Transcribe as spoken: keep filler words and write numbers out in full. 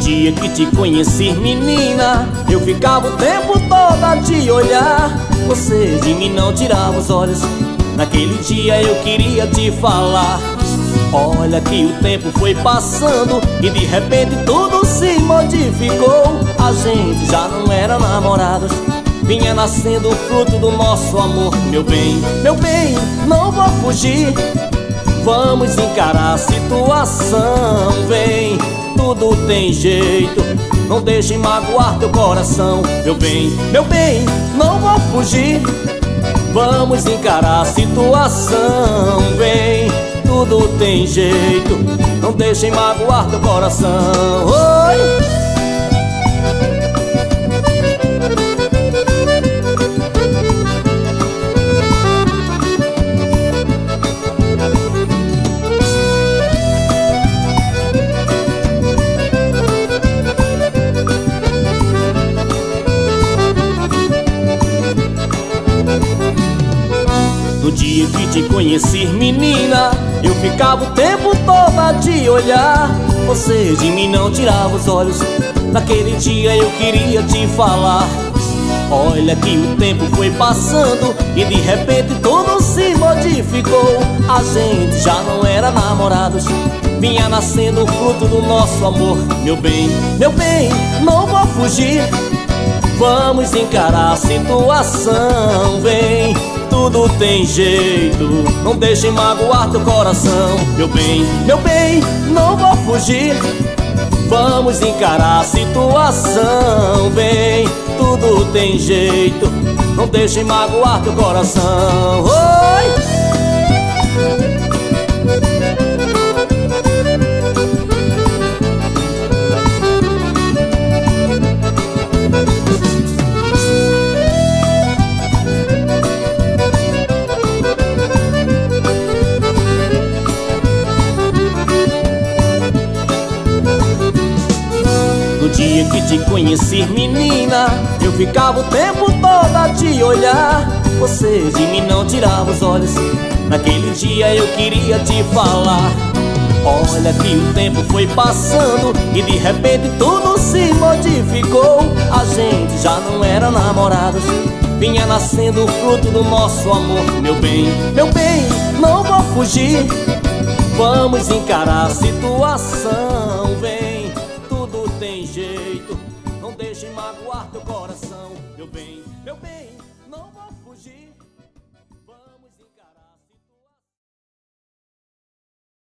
dia que te conheci, menina, eu ficava o tempo todo a te olhar. Você de mim não tirava os olhos. Naquele dia eu queria te falar. Olha que o tempo foi passando e de repente tudo se modificou. A gente já não era namorados, vinha nascendo o fruto do nosso amor. Meu bem, meu bem, não vou fugir. Vamos encarar a situação, vem, tudo tem jeito. Não deixe magoar teu coração. Meu bem, meu bem, não vou fugir. Vamos encarar a situação, vem, tudo tem jeito. Não deixem magoar teu coração. Oi! No dia que te conheci, menina, eu ficava o tempo todo a te olhar. Você de mim não tirava os olhos. Naquele dia eu queria te falar. Olha que o tempo foi passando e de repente tudo se modificou. A gente já não era namorados, vinha nascendo o fruto do nosso amor. Meu bem, meu bem, não vou fugir. Vamos encarar a situação, vem, tudo tem jeito. Não deixem magoar teu coração. Meu bem, meu bem, não vou fugir. Vamos encarar a situação, vem, tudo tem jeito. Não deixem magoar teu coração. Oi! No dia que te conheci, menina, eu ficava o tempo todo a te olhar. Você de mim não tirava os olhos. Naquele dia eu queria te falar. Olha que o tempo foi passando e de repente tudo se modificou. A gente já não era namorados, vinha nascendo o fruto do nosso amor. Meu bem, meu bem, não vou fugir. Vamos encarar a situação, vem, tudo tem jeito. Não deixe magoar teu coração. Meu bem, meu bem, não vou fugir.